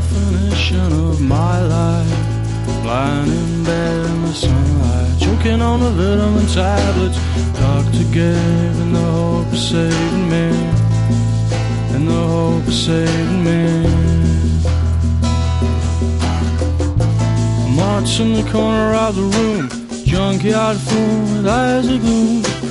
definition of my life. Lying in bed in the sunlight, choking on the vitamin tablets doctor gave in the hope of saving me, in the hope of saving me. I'm watching the corner of the room, junkyard full with eyes of gloom.